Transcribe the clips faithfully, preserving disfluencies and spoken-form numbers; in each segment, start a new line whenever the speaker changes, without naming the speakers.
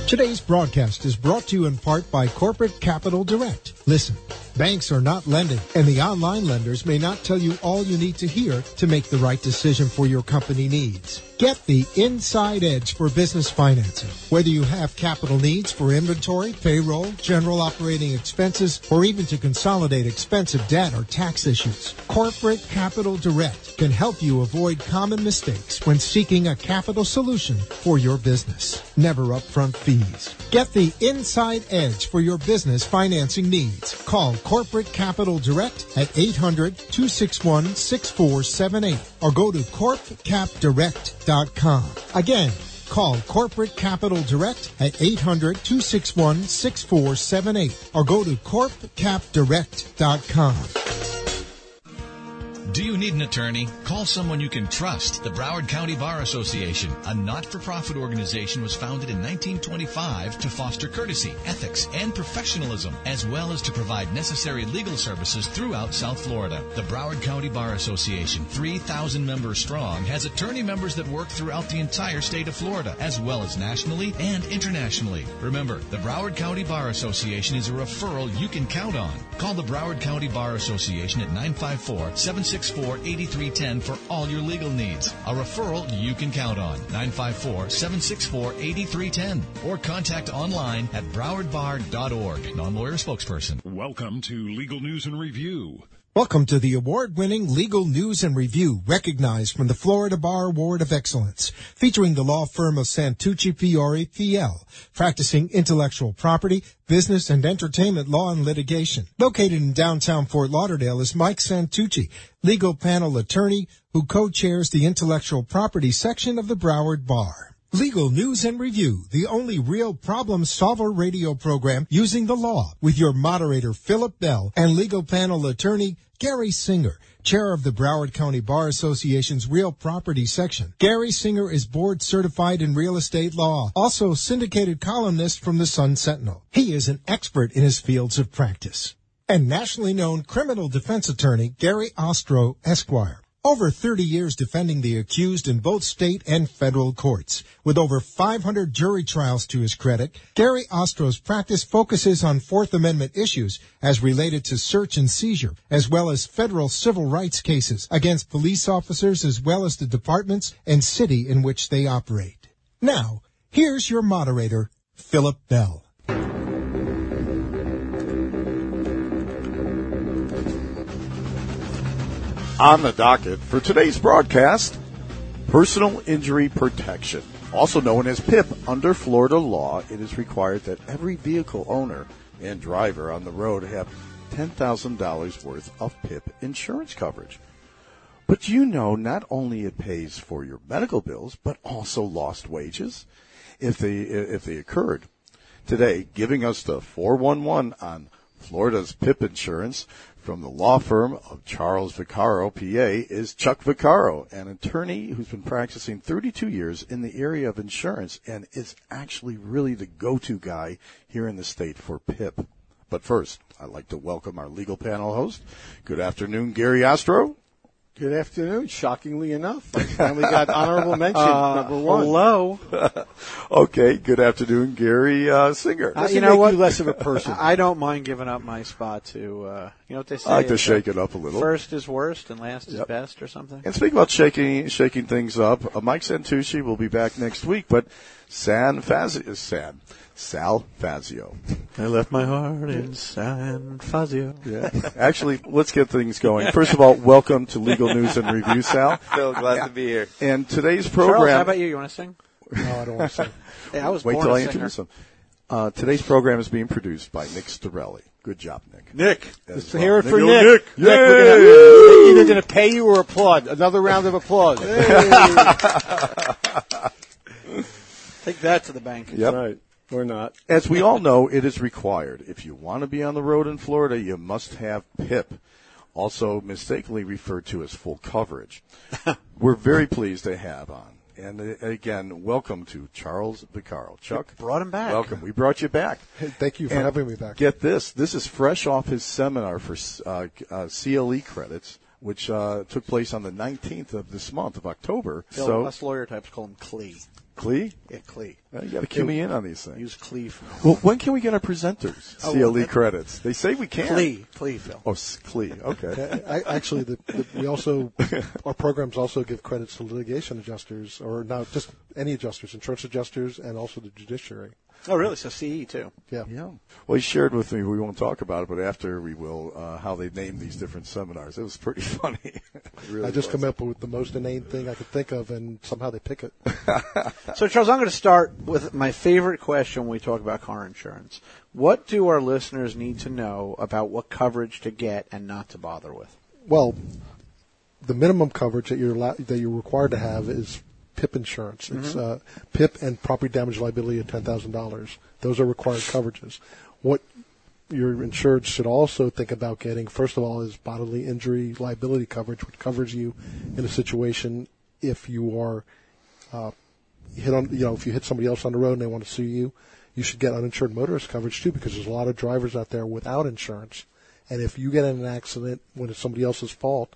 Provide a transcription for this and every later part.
Today's broadcast is brought to you in part by Corporate Capital Direct. Listen, banks are not lending, and the online lenders may not tell you all you need to hear to make the right decision for your company needs. Get the inside edge for business financing. Whether you have capital needs for inventory, payroll, general operating expenses, or even to consolidate expensive debt or tax issues, Corporate Capital Direct can help you avoid common mistakes when seeking a capital solution for your business. Never upfront fees. Get the inside edge for your business financing needs. Call Corporate Capital Direct at eight hundred, two six one, six four seven eight or go to corp cap direct dot com. Again, call Corporate Capital Direct at eight hundred, two six one, six four seven eight or go to corp cap direct dot com.
Do you need an attorney? Call someone you can trust. The Broward County Bar Association, a not-for-profit organization, was founded in nineteen twenty-five to foster courtesy, ethics, and professionalism, as well as to provide necessary legal services throughout South Florida. The Broward County Bar Association, three thousand members strong, has attorney members that work throughout the entire state of Florida, as well as nationally and internationally. Remember, the Broward County Bar Association is a referral you can count on. Call the Broward County Bar Association at nine five four, seven six four, eight three one zero for all your legal needs. A referral you can count on. nine five four, seven six four, eight three one zero or contact online at broward bar dot org. Non-lawyer spokesperson.
Welcome to Legal News and Review.
Welcome to the award-winning Legal News and Review, recognized from the Florida Bar Award of Excellence, featuring the law firm of Santucci Fiore P L, practicing intellectual property, business, and entertainment law and litigation. Located in downtown Fort Lauderdale is Mike Santucci, legal panel attorney who co-chairs the intellectual property section of the Broward Bar. Legal News and Review, the only real problem solver radio program using the law, with your moderator Philip Bell and legal panel attorney Gary Singer, chair of the Broward County Bar Association's Real Property Section. Gary Singer is board certified in real estate law, also syndicated columnist from the Sun Sentinel. He is an expert in his fields of practice. And nationally known criminal defense attorney Gary Ostro, Esquire. Over thirty years defending the accused in both state and federal courts. With over five hundred jury trials to his credit, Gary Ostro's practice focuses on Fourth Amendment issues as related to search and seizure, as well as federal civil rights cases against police officers as well as the departments and city in which they operate. Now, here's your moderator, Philip Bell.
On the docket for today's broadcast, personal injury protection. Also known as P I P, under Florida law, it is required that every vehicle owner and driver on the road have ten thousand dollars worth of P I P insurance coverage. But you know, not only it pays for your medical bills, but also lost wages if they, if they occurred. Today, giving us the four one one on Florida's P I P insurance from the law firm of Charles Vaccaro, P A, is Chuck Vaccaro, an attorney who's been practicing thirty-two years in the area of insurance and is actually really the go-to guy here in the state for P I P. But first, I'd like to welcome our legal panel host. Good afternoon, Gary Ostro.
Good afternoon. Shockingly enough, I finally got honorable mention,
uh,
number one.
Hello.
Okay, good afternoon, Gary uh, Singer.
Uh, you know what? You less of a person.
I don't mind giving up my spot to, uh, you know what they say?
I like to shake it up a little.
First is worst and last is
Yep.
best or something.
And speaking about shaking shaking things up, uh, Mike Santucci will be back next week, but San Fazio, San, Sal Fazio.
I left my heart in San Fazio.
Yeah. Actually, let's get things going. First of all, welcome to Legal News and Review, Sal.
Phil, glad to be here.
And today's program.
Charles, how about you? You want to sing?
No, I don't want to say.
Hey, I was
Wait
born
till
a
I
singer.
introduce him. Uh, today's program is being produced by Nick Storelli. Good job, Nick.
Nick.
As
Let's
well.
hear it for
Nick.
Nick.
Nick.
Nick, we're gonna, we're either going to pay you or applaud. Another round of applause.
Take that to the bank.
Yep.
Right. Or not.
As we all know, it is required. If you want to be on the road in Florida, you must have P I P, also mistakenly referred to as full coverage. We're very pleased to have on. And uh, again, welcome to Charles Vaccaro. Chuck,
We brought him back.
welcome. We brought you back.
Hey, thank you for
And
having me back.
Get this. This is fresh off his seminar for uh, uh, C L E credits, which uh, took place on the nineteenth of this month of October.
Phil,
so
us lawyer types call him Clee.
Clee?
Yeah, Clee.
Uh, you got to cue me in on these things.
Use Clee. For
Well, when can we get our presenters?
Oh,
C L E
well, that-
credits. They say we can.
Clee. Clee, Phil.
Oh, s- Clee. Okay.
I, actually, the, the, we also our programs also give credits to litigation adjusters, or not just any adjusters, insurance adjusters, and also the judiciary.
Oh, really? So C E, too.
Yeah.
Yeah. Well, he shared with me, we won't talk about it, but after we will, uh, how they named these different seminars. It was pretty funny. It really
I just
was.
come up with the most inane thing I could think of, and somehow they pick it.
So, Charles, I'm going to start with my favorite question when we talk about car insurance. What do our listeners need to know about what coverage to get and not to bother with?
Well, the minimum coverage that you're allow- that you're required to have is P I P insurance. It's uh, P I P and property damage liability at ten thousand dollars. Those are required coverages. What your insured should also think about getting, first of all, is bodily injury liability coverage, which covers you in a situation if you are uh, hit on, you know, if you hit somebody else on the road and they want to sue you. You should get uninsured motorist coverage too, because there's a lot of drivers out there without insurance. And if you get in an accident when it's somebody else's fault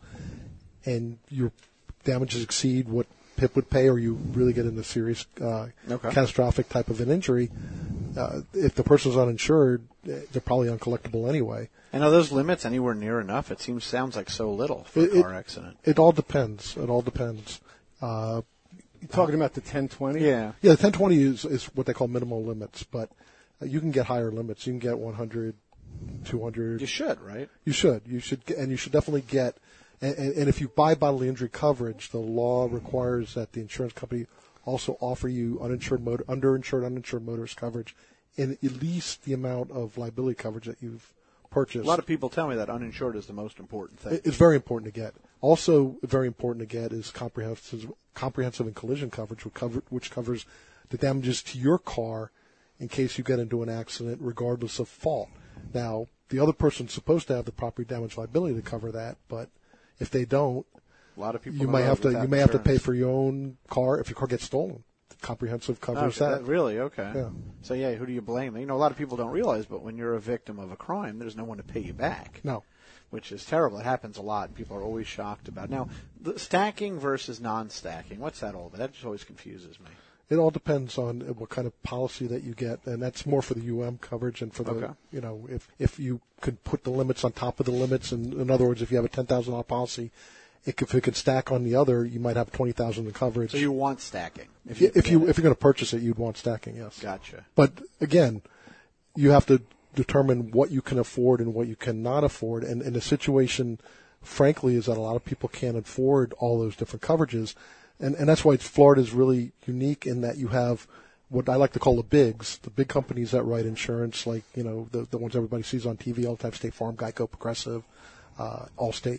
and your damages exceed what P I P would pay, or you really get into serious uh,
Okay.
catastrophic type of an injury, uh, if the person's uninsured, they're probably uncollectible anyway.
And are those limits anywhere near enough? It seems sounds like so little for
It-
a car
it-
accident.
It all depends. It all depends. Uh,
You talking about the ten twenty?
Yeah.
yeah, the ten twenty is, is what they call minimal limits, but uh, you can get higher limits. You can get one hundred, two hundred.
You should, right?
You should. You should, get, and you should definitely get. And, and, and if you buy bodily injury coverage, the law requires that the insurance company also offer you uninsured motor, underinsured, uninsured motorist coverage in at least the amount of liability coverage that you've purchased.
A lot of people tell me that uninsured is the most important thing.
It- It's very important to get. Also, very important to get is comprehensive, comprehensive and collision coverage, which, cover, which covers the damages to your car in case you get into an accident, regardless of fault. Now, the other person's supposed to have the property damage liability to cover that, but if they don't,
A lot of people
you
don't
may
know
have to
without
you may have to pay
insurance.
for your own car if your car gets stolen. Comprehensive
Oh,
covers
okay,
that.
that- Really? Okay.
Yeah.
So, yeah, who do you blame? You know, a lot of people don't realize, but when you're a victim of a crime, there's no one to pay you back.
No.
Which is terrible. It happens a lot. People are always shocked about it. Now, the stacking versus non-stacking, what's that all about? That just always confuses me.
It all depends on what kind of policy that you get, and that's more for the U M coverage and for the,
Okay.
you know, if if you could put the limits on top of the limits, and in other words, if you have a ten thousand dollars policy, it could, if it could stack on the other, you might have twenty thousand dollars in coverage.
So you want stacking.
if you, if,
can
you
get it.
if you're going to purchase it, you'd want stacking, yes.
Gotcha.
But again, you have to determine what you can afford and what you cannot afford. And, and the situation, frankly, is that a lot of people can't afford all those different coverages. And, and that's why Florida is really unique in that you have what I like to call the bigs, the big companies that write insurance, like, you know, the, the ones everybody sees on T V all the time, State Farm, Geico, Progressive, uh, Allstate.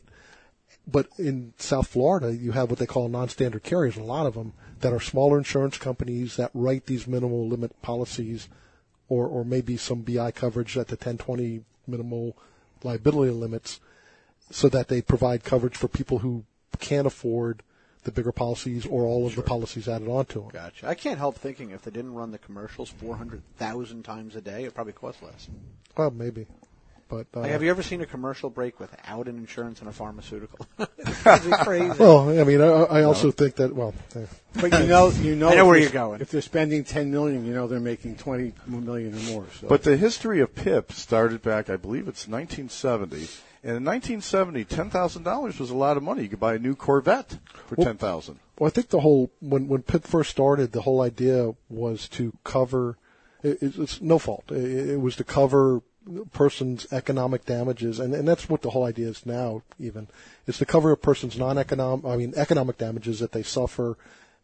But in South Florida, you have what they call non-standard carriers, a lot of them, that are smaller insurance companies that write these minimal limit policies, or, or maybe some B I coverage at the ten twenty minimal liability limits, so that they provide coverage for people who can't afford the bigger policies or all of the policies added onto them.
Gotcha. I can't help thinking if they didn't run the commercials four hundred thousand times a day, it probably cost less.
Well, maybe. But, uh,
Like, have you ever seen a commercial break without an insurance and a pharmaceutical? It's crazy.
well, I mean, I, I also think that, well, eh,
But you know, you know,
I know
if
where
they're-
you're going.
If they're spending ten million, you know they're making twenty million or more. So.
But the history of P I P started back, I believe it's nineteen seventy. And in nineteen seventy, ten thousand dollars was a lot of money. You could buy a new Corvette for
Well-
ten thousand dollars.
well, I think the whole, when, when P I P first started, the whole idea was to cover, it, it's no fault, it, it was to cover person's economic damages, and, and that's what the whole idea is now, even. It's to cover a person's non-economic, I mean, economic damages that they suffer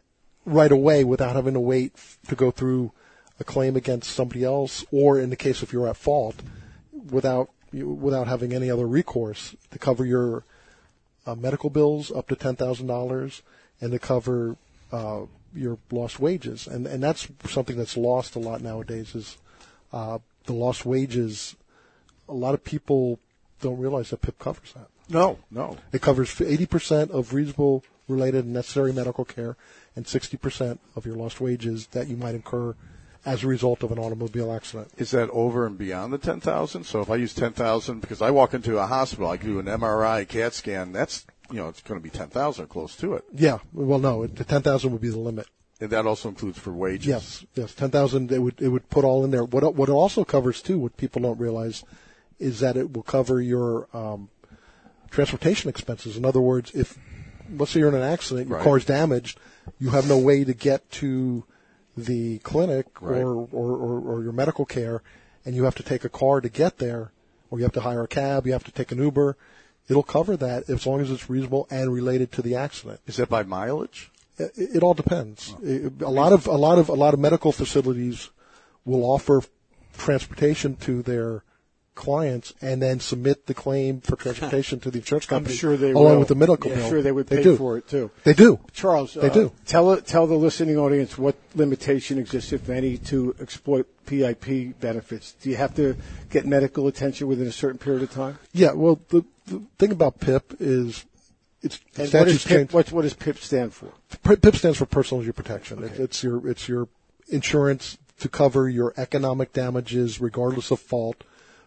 right away without having to wait f- to go through a claim against somebody else, or in the case if you're at fault, without you- without having any other recourse, to cover your uh, medical bills up to ten thousand dollars, and to cover uh, your lost wages. And and that's something that's lost a lot nowadays, is uh, the lost wages. A lot of people don't realize that P I P covers that.
No, no.
It covers eighty percent of reasonable, related, and necessary medical care, and sixty percent of your lost wages that you might incur as a result of an automobile accident.
Is that over and beyond the ten thousand? So if I use ten thousand, because I walk into a hospital, I do an M R I, CAT scan, that's, you know, it's going to be ten thousand or close to it.
Yeah, well, no, it- the ten thousand would be the limit.
And that also includes for wages.
Yes, yes, ten thousand. It would it would put all in there. What what it also covers too, what people don't realize, is that it will cover your um, transportation expenses. In other words, if let's say you're in an accident, your
Right.
car's damaged, you have no way to get to the clinic
Right.
or, or, or, or your medical care, and you have to take a car to get there, or you have to hire a cab, you have to take an Uber. It'll cover that as long as it's reasonable and related to the accident.
Is that by mileage?
It, it all depends. It- a lot of a lot of a lot of medical facilities will offer transportation to their clients and then submit the claim for transportation to the insurance
I'm
company
sure they
along
will.
with the medical
Yeah,
bill.
I'm sure they would pay
do.
for it too.
They do.
Charles,
They
uh,
do.
Tell tell the listening audience what limitation exists, if any, to exploit P I P benefits. Do you have to get medical attention within a certain period of time?
Yeah. Well, the, the thing about P I P is it's the
And what, is
statute's
PIP,
changed.
what, what does PIP stand for?
P I P stands for Personal Injury Protection. It, it's your it's your insurance to cover your economic damages regardless of fault,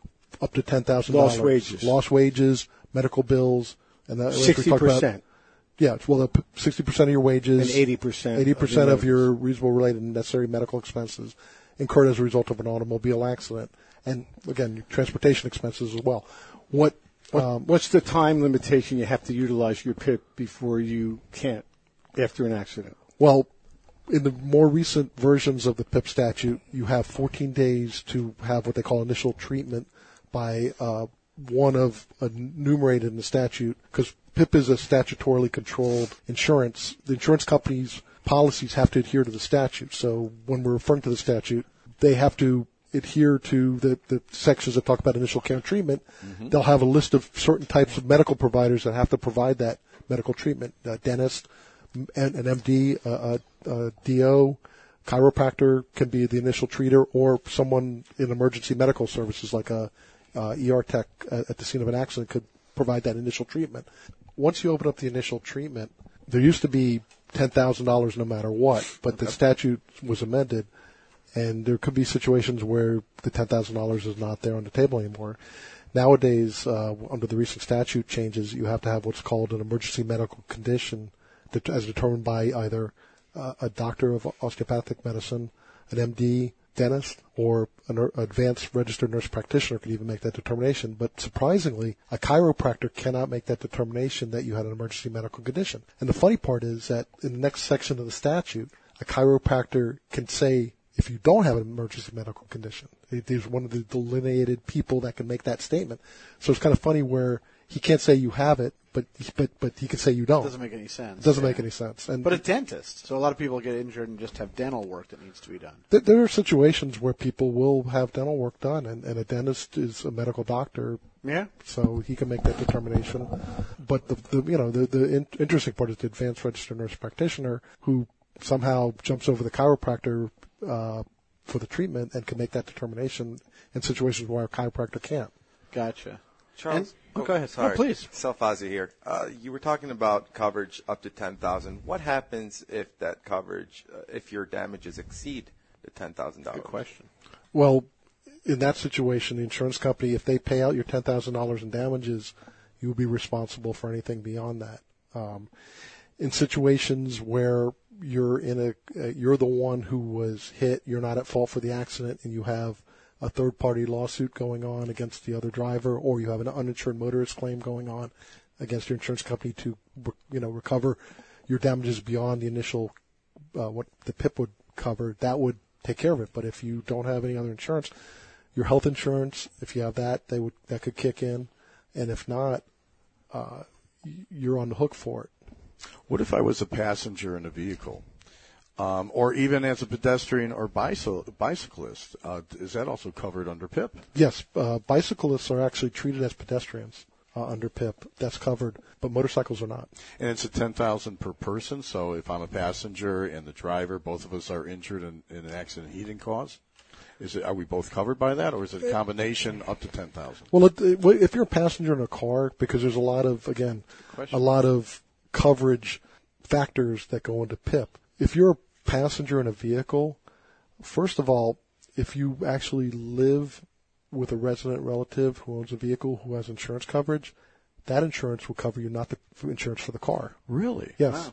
up to ten thousand dollars.
Lost wages.
Lost wages, medical bills, and that
Sixty percent
Yeah, it's- well, sixty percent of your wages
and eighty percent.
eighty percent of your reasonable related and necessary medical expenses incurred as a result of an automobile accident, and again, your transportation expenses as well. What?
What,
Um,
what's the time limitation you have to utilize your PIP before you can't after an accident?
Well, in the more recent versions of the P I P statute, you have fourteen days to have what they call initial treatment by uh, one of uh, enumerated in the statute, because P I P is a statutorily controlled insurance. The insurance companies' policies have to adhere to the statute. So when we're referring to the statute, they have to adhere to the, the sections that talk about initial care and treatment. Mm-hmm. They'll have a list of certain types of medical providers that have to provide that medical treatment: a dentist, an, an M D, a, a, a D O, chiropractor can be the initial treater, or someone in emergency medical services like a uh, E R tech at, at the scene of an accident could provide that initial treatment. Once you open up the initial treatment, there used to be ten thousand dollars no matter what, but the statute was amended, and there could be situations where the ten thousand dollars is not there on the table anymore. Nowadays, uh, under the recent statute changes, you have to have what's called an emergency medical condition that, as determined by either uh, a doctor of osteopathic medicine, an M D, dentist, or an advanced registered nurse practitioner could even make that determination. But surprisingly, a chiropractor cannot make that determination that you had an emergency medical condition. And the funny part is that in the next section of the statute, a chiropractor can say, if you don't have an emergency medical condition, there's one of the delineated people that can make that statement. So it's kind of funny where he can't say you have it, but but but he can say you don't.
It doesn't make any sense.
It doesn't
Yeah.
make any sense. And
But a dentist. So a lot of people get injured and just have dental work that needs to be done.
th- there are situations where people will have dental work done, and, and a dentist is a medical doctor,
Yeah.
so he can make that determination. But the, the you know the the in- interesting part is the advanced registered nurse practitioner who somehow jumps over the chiropractor uh, for the treatment and can make that determination in situations where a chiropractor can't.
Gotcha.
Charles,
And- oh, go ahead.
Sorry,
Oh, please.
Selfazi here. Uh, you were talking about coverage up to ten thousand. What happens if that coverage, uh, if your damages exceed the ten thousand dollars?
Good question.
Well, in that situation, the insurance company, if they pay out your ten thousand dollars in damages, you will be responsible for anything beyond that. Um, in situations where you're in a, uh, you're the one who was hit, you're not at fault for the accident, and you have a third-party lawsuit going on against the other driver, or you have an uninsured motorist claim going on against your insurance company to, you know, recover your damages beyond the initial uh, what the P I P would cover, that would take care of it. But if you don't have any other insurance, your health insurance, if you have that, they would that could kick in, and if not, uh, you're on the hook for it.
What if I was a passenger in a vehicle, um, or even as a pedestrian or bicycle, bicyclist? Uh, is that also covered under P I P?
Yes, uh, bicyclists are actually treated as pedestrians uh, under P I P. That's covered, but motorcycles are not.
And it's a ten thousand per person. So if I'm a passenger and the driver, both of us are injured in, in an accident he didn't cause, is it? Are we both covered by that, or is it a combination up to ten thousand?
Well, it, it, if you're a passenger in a car, because there's a lot of again, a lot of coverage factors that go into P I P. If you're a passenger in a vehicle, first of all, if you actually live with a resident relative who owns a vehicle who has insurance coverage, that insurance will cover you, not the insurance for the car.
Really?
Yes.
Wow.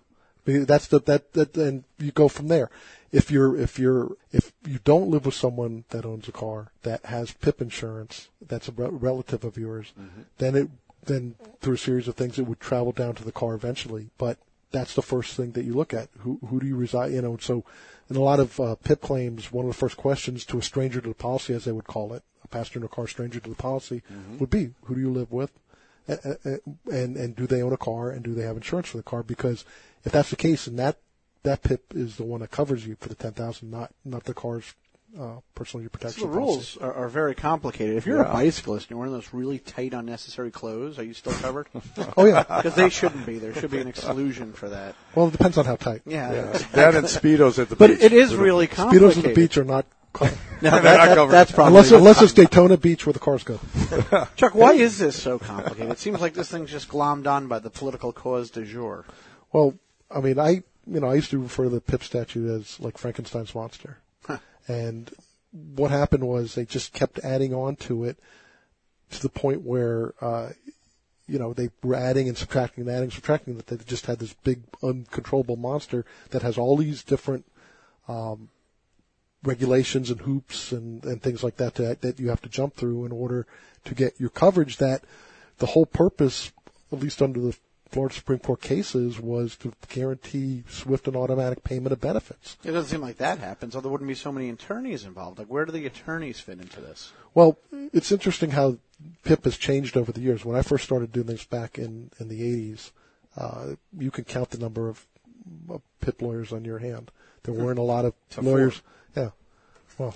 mean, that's the that that and you go from there. If you're if you're if you don't live with someone that owns a car that has P I P insurance, that's a re- relative of yours, mm-hmm. then it then through a series of things it would travel down to the car eventually. But that's the first thing that you look at. Who who do you reside? You know, so in a lot of uh, P I P claims, one of the first questions to a stranger to the policy, as they would call it, a passenger in a car, stranger to the policy, mm-hmm. would be, who do you live with? And, and and do they own a car, and do they have insurance for the car? Because if that's the case, and that that P I P is the one that covers you for the ten thousand, not not the car's uh, personal injury protection.
So the
policy.
rules are, are very complicated. If you're
yeah.
a bicyclist and you're wearing those really tight, unnecessary clothes, are you still covered?
Oh yeah,
because they shouldn't be. There should be an exclusion for that.
Well, it depends on how tight.
Yeah,
yeah. That and Speedos at the
but
beach.
But it is really complicated.
Speedos at the beach are not.
No, that, that, that's probably
unless unless it's Daytona Beach where the cars go.
Chuck, why is this so complicated? It seems like this thing's just glommed on by the political cause du jour.
Well, I mean, I you know I used to refer to the P I P statute as like Frankenstein's monster, huh. and what happened was they just kept adding on to it to the point where uh, you know they were adding and subtracting and adding and subtracting that they just had this big uncontrollable monster that has all these different. Um, regulations and hoops and, and things like that, that that you have to jump through in order to get your coverage. That the whole purpose, at least under the Florida Supreme Court cases, was to guarantee swift and automatic payment of benefits.
It doesn't seem like that happens, or there wouldn't be so many attorneys involved. Like, where do the attorneys fit into this?
Well, it's interesting how P I P has changed over the years. When I first started doing this back in, in the eighties, uh, you can count the number of, of P I P lawyers on your hand. There weren't a lot of
so
lawyers.
Four.
Yeah. Well,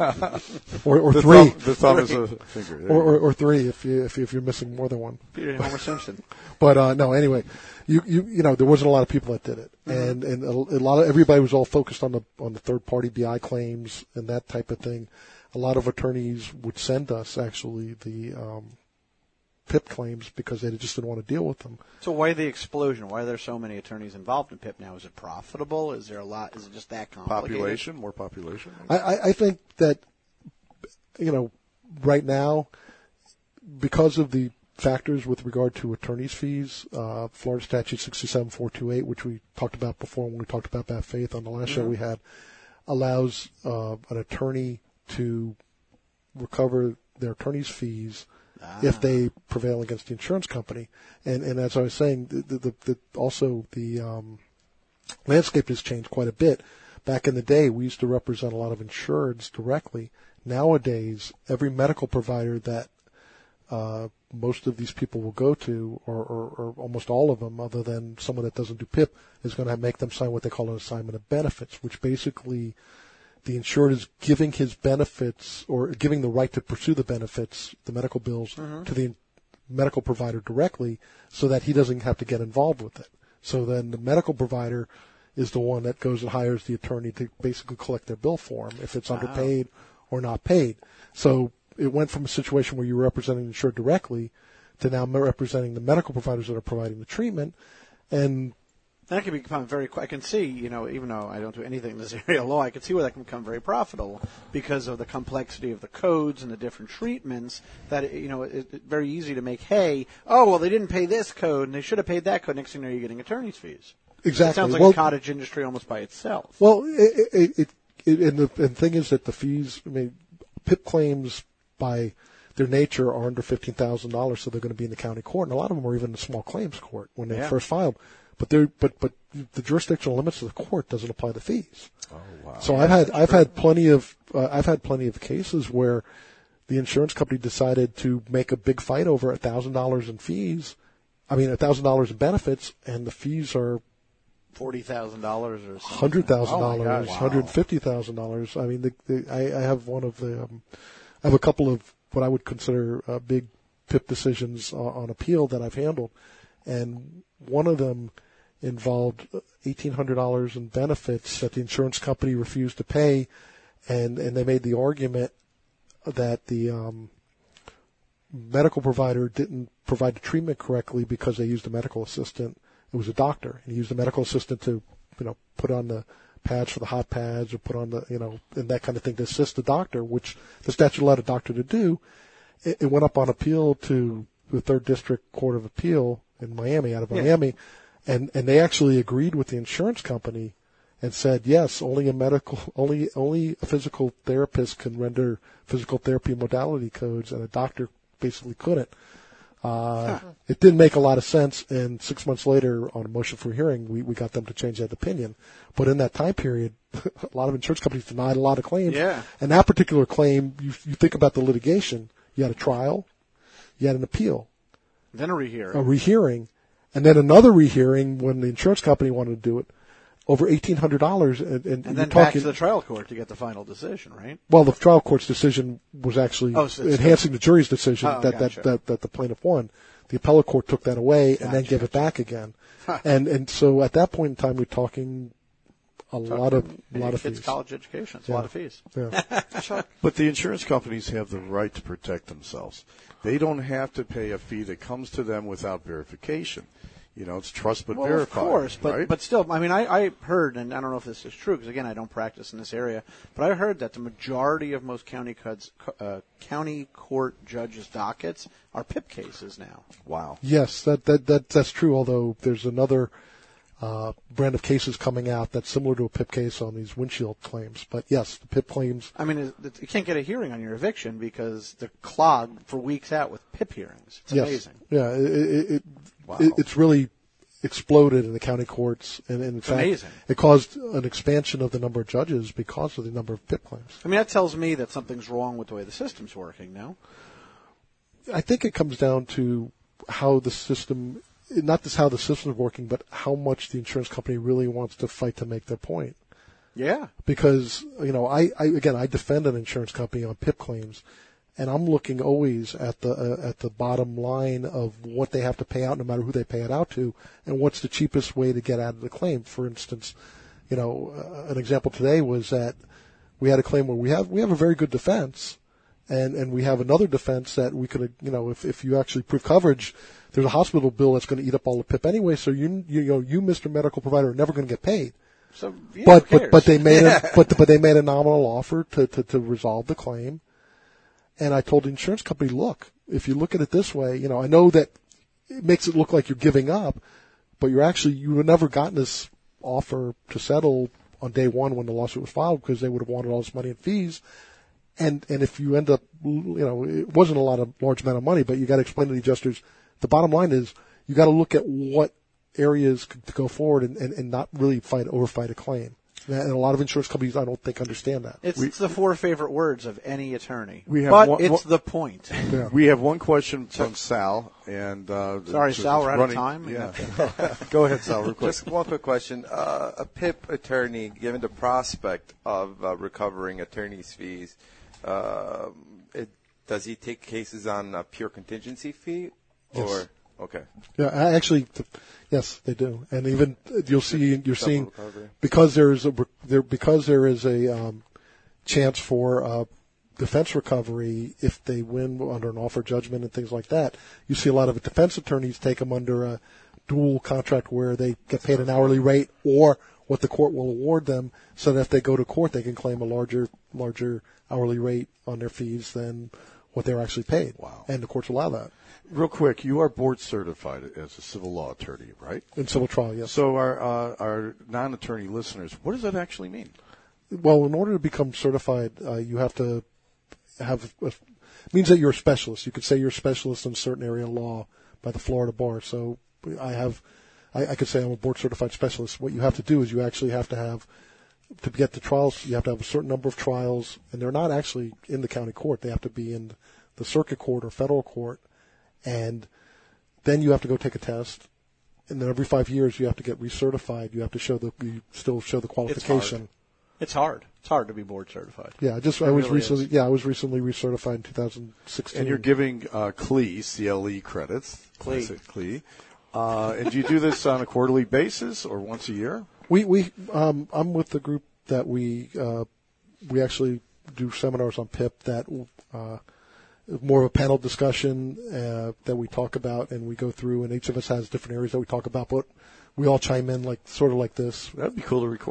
or, or
the
three.
Thumb, the thumb is a finger.
Or, or, or three if you if you, if you're missing more than one.
Peter Homer Simpson.
But uh, no, anyway, you, you you know there wasn't a lot of people that did it, mm-hmm. and and a, a lot of everybody was all focused on the on the third party B I claims and that type of thing. A lot of attorneys would send us actually the um, P I P claims because they just didn't want to deal with them.
So why the explosion? Why are there so many attorneys involved in P I P now? Is it profitable? Is there a lot? Is it just that complicated?
Population, more population.
I, I, I think that, you know, right now, because of the factors with regard to attorney's fees, uh, Florida Statute sixty-seven four twenty-eight, which we talked about before when we talked about bad faith on the last mm-hmm. show we had, allows uh, an attorney to recover their attorney's fees Ah. if they prevail against the insurance company. And, and as I was saying, the, the, the, also the um, landscape has changed quite a bit. Back in the day, we used to represent a lot of insureds directly. Nowadays, every medical provider that uh, most of these people will go to, or, or, or almost all of them, other than someone that doesn't do P I P, is going to make them sign what they call an assignment of benefits, which basically the insured is giving his benefits or giving the right to pursue the benefits, the medical bills, mm-hmm. to the medical provider directly so that he doesn't have to get involved with it. So then the medical provider is the one that goes and hires the attorney to basically collect their bill for him if it's wow. underpaid or not paid. So it went from a situation where you were representing the insured directly to now representing the medical providers that are providing the treatment. And
that can become very. I can see, you know, even though I don't do anything in this area of law, I can see where that can become very profitable because of the complexity of the codes and the different treatments. That you know, it's very easy to make hay. Oh well, they didn't pay this code, and they should have paid that code. Next thing you know, you're getting attorney's fees.
Exactly.
It sounds like
well,
a cottage industry almost by itself.
Well, it, it, it, it and the and thing is that the fees. I mean, P I P claims by their nature are under fifteen thousand dollars, so they're going to be in the county court, and a lot of them are even in the small claims court when they
yeah.
first filed. But they but but the jurisdictional limits of the court doesn't apply to fees.
Oh wow!
So I've had I've had plenty of uh, I've had plenty of cases where the insurance company decided to make a big fight over a thousand dollars in fees. I mean a thousand dollars in benefits, and the fees are
forty thousand dollars or something.
Hundred thousand
oh
dollars,
wow.
hundred fifty thousand dollars. I mean, the, the, I, I have one of the um, I have a couple of what I would consider uh, big P I P decisions uh, on appeal that I've handled, and one of them involved eighteen hundred dollars in benefits that the insurance company refused to pay, and, and they made the argument that the um, medical provider didn't provide the treatment correctly because they used a medical assistant. It was a doctor, and he used a medical assistant to, you know, put on the pads for the hot pads or put on the, you know, and that kind of thing to assist the doctor, which the statute allowed a doctor to do. It, it went up on appeal to the Third District Court of Appeal in Miami, out of
yeah.
Miami. and and they actually agreed with the insurance company and said, yes, only a medical, only only a physical therapist can render physical therapy modality codes, and a doctor basically couldn't. Uh, huh. It didn't make a lot of sense, and six months later, on a motion for hearing, we, we got them to change that opinion. But in that time period, a lot of insurance companies denied a lot of claims.
Yeah.
And that particular claim, you, you think about the litigation, you had a trial, you had an appeal.
Then a rehearing.
A rehearing. And then another rehearing when the insurance company wanted to do it, over eighteen hundred dollars. And, and,
and then
talking,
back to the trial court to get the final decision, right?
Well, the trial court's decision was actually
oh, so
enhancing the jury's decision
oh,
that,
gotcha.
that, that, that the plaintiff won. The appellate court took that away and
gotcha,
then gave
gotcha.
it back again. and and so at that point in time, we're talking a
talking
lot of a lot of
kids'
fees.
college education. It's
yeah.
a lot of fees.
Yeah.
But the insurance companies have the right to protect themselves. They don't have to pay a fee that comes to them without verification. You know, it's trust but
well,
verify.
Of course, but
right?
but still, I mean, I, I heard, and I don't know if this is true because again, I don't practice in this area, but I heard that the majority of most county cuts, uh, county court judges' dockets are P I P cases now.
Wow.
Yes, that that, that that's true. Although there's another uh, brand of cases coming out that's similar to a P I P case on these windshield claims. But yes, the P I P claims.
I mean, you can't get a hearing on your eviction because they're clogged for weeks out with P I P hearings. It's
yes.
amazing.
Yeah, it, it, it,
wow.
it, it's really exploded in the county courts, and, and in
it's
fact,
amazing.
It caused an expansion of the number of judges because of the number of P I P claims.
I mean, that tells me that something's wrong with the way the system's working now.
I think it comes down to how the system, not just how the system is working, but how much the insurance company really wants to fight to make their point.
Yeah.
Because, you know, I, I again, I defend an insurance company on P I P claims, and I'm looking always at the uh, at the bottom line of what they have to pay out, no matter who they pay it out to, and what's the cheapest way to get out of the claim. For instance, you know, uh, an example today was that we had a claim where we have we have a very good defense, and and we have another defense that we could, you know, if if you actually prove coverage, there's a hospital bill that's going to eat up all the P I P anyway. So you you know you, Mister Medical Provider, are never going to get paid.
So, yeah,
but
who
but but they made
cares?
a but but they made a nominal offer to, to to resolve the claim. And I told the insurance company, look, if you look at it this way, you know, I know that it makes it look like you're giving up, but you're actually, you would never gotten this offer to settle on day one when the lawsuit was filed because they would have wanted all this money in fees. And, and if you end up, you know, it wasn't a lot of large amount of money, but you got to explain to the adjusters, the bottom line is you got to look at what areas to go forward and, and, and not really fight, overfight a claim. And a lot of insurance companies, I don't think, understand that.
It's,
we,
it's the four favorite words of any attorney.
We have
but
one,
it's
one,
the point.
Yeah. We have one question from Sal. and uh,
Sorry, Sal, we're out
running,
of time.
Yeah. Go ahead, Sal, real quick.
Just one quick question. Uh, a P I P attorney, given the prospect of uh, recovering attorney's fees, uh, it, does he take cases on a pure contingency fee?
Yes.
Or Okay.
Yeah, I actually, yes, they do, and even you'll see you're seeing because there is a there because there is a um, chance for uh, defense recovery if they win under an offer judgment and things like that. You see a lot of defense attorneys take them under a dual contract where they get paid an hourly rate or what the court will award them, so that if they go to court, they can claim a larger larger hourly rate on their fees than what they're actually paid.
Wow.
And the courts allow that.
Real quick, you are board certified as a civil law attorney, right?
In civil trial, yes.
So our uh, our non-attorney listeners, what does that actually mean?
Well, in order to become certified, uh, you have to have a, it means that you're a specialist. You could say you're a specialist in a certain area of law by the Florida bar. So I have, I, I could say I'm a board certified specialist. What you have to do is you actually have to have, to get to trials, you have to have a certain number of trials, and they're not actually in the county court. They have to be in the circuit court or federal court. And then you have to go take a test, and then every five years you have to get recertified. You have to show the you still show the qualification.
It's hard. It's hard. It's hard to be board certified.
Yeah, I just
it
I was
really
recently
is.
yeah I was recently recertified in two thousand sixteen.
And you're giving uh, C L E, C L E credits.
C L E.
C L E. Uh, and do you do this on a quarterly basis or once a year?
We we um, I'm with the group that we uh, we actually do seminars on P I P that. Uh, more of a panel discussion uh, that we talk about, and we go through, and each of us has different areas that we talk about, but we all chime in like sort of like this.
That'd be cool to record.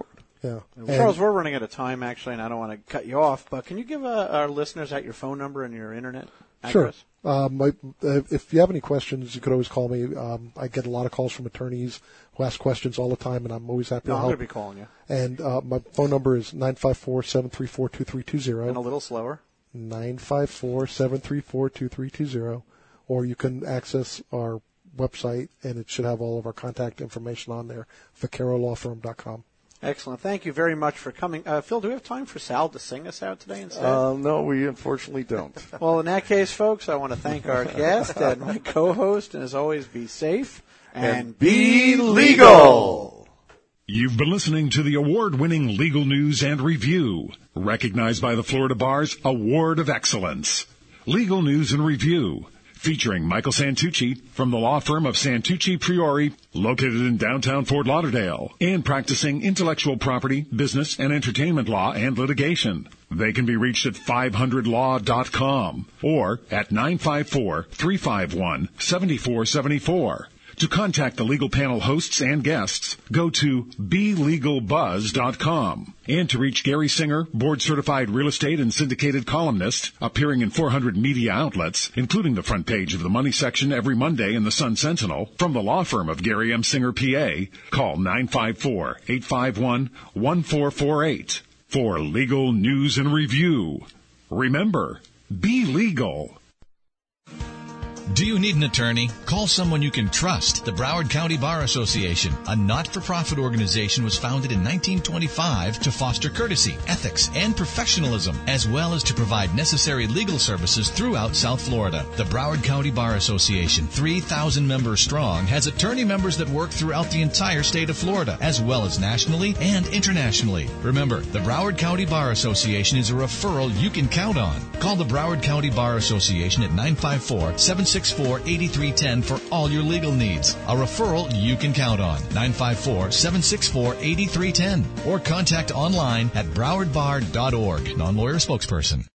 Yeah.
Well, Charles, we're running out of time, actually, and I don't want to cut you off, but can you give uh, our listeners out your phone number and your internet address?
Sure. Um, my, if you have any questions, you could always call me. Um, I get a lot of calls from attorneys who ask questions all the time, and I'm always happy
no,
to
I'm
help.
going to be calling you.
And uh, my phone number is nine five four, seven three four, two three two zero.
And a little slower.
nine five four, seven three four, two three two zero. Or you can access our website, and it should have all of our contact information on there, vaquero law firm dot com.
Excellent. Thank you very much for coming. Uh, Phil, do we have time for Sal to sing us out today instead?
Uh, no, we unfortunately don't.
Well, in that case, folks, I want to thank our guest and my co-host, and as always, be safe and,
and be legal.
You've been listening to the award-winning Legal News and Review, recognized by the Florida Bar's Award of Excellence. Legal News and Review, featuring Michael Santucci from the law firm of Santucci Priori, located in downtown Fort Lauderdale, and practicing intellectual property, business, and entertainment law and litigation. They can be reached at five hundred law dot com or at nine five four, three five one, seven four seven four. To contact the legal panel hosts and guests, go to be legal buzz dot com. And to reach Gary Singer, board-certified real estate and syndicated columnist, appearing in four hundred media outlets, including the front page of the Money section every Monday in the Sun Sentinel, from the law firm of Gary M. Singer, P A, call nine five four, eight five one, one four four eight for Legal News and Review. Remember, be legal.
Do you need an attorney? Call someone you can trust. The Broward County Bar Association, a not-for-profit organization, was founded in nineteen twenty-five to foster courtesy, ethics, and professionalism, as well as to provide necessary legal services throughout South Florida. The Broward County Bar Association, three thousand members strong, has attorney members that work throughout the entire state of Florida, as well as nationally and internationally. Remember, the Broward County Bar Association is a referral you can count on. Call the Broward County Bar Association at nine five four, seven six four, eight three one zero for all your legal needs. A referral you can count on. nine five four, seven six four, eight three one zero or contact online at broward bar dot org. Non-lawyer spokesperson.